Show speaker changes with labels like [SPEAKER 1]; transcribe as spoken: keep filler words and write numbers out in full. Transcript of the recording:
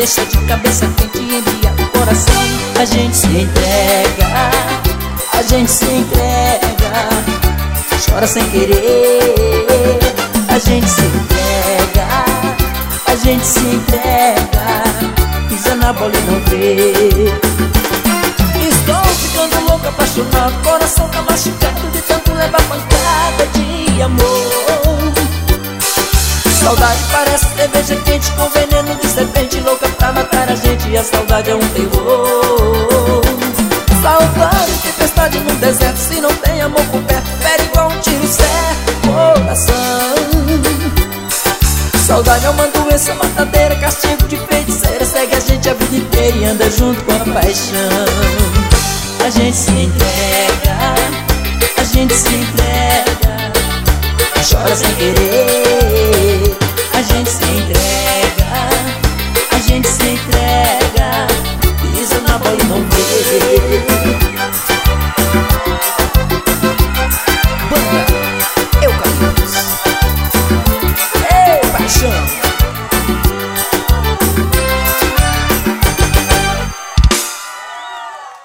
[SPEAKER 1] deixa de cabeça quente e embriaga o coração. A gente se entrega, a gente se entrega, chora sem querer. A gente se entrega, a gente se entrega, pisa na bola e não vê. Estou ficando louco, apaixonado, coração tá machucado de tanto levar pancada de amor. Saudade parece cerveja quente com veneno de serpente, louca pra matar a gente, e a saudade é um terror. Saudade, tempestade no deserto, se não tem amor por perto, fere igual um tiro certo, coração. Saudade é uma doença matadeira, castigo de feiticeira, segue a gente a vida inteira e anda junto com a paixão. A gente se entrega, a gente se entrega, chora sem querer.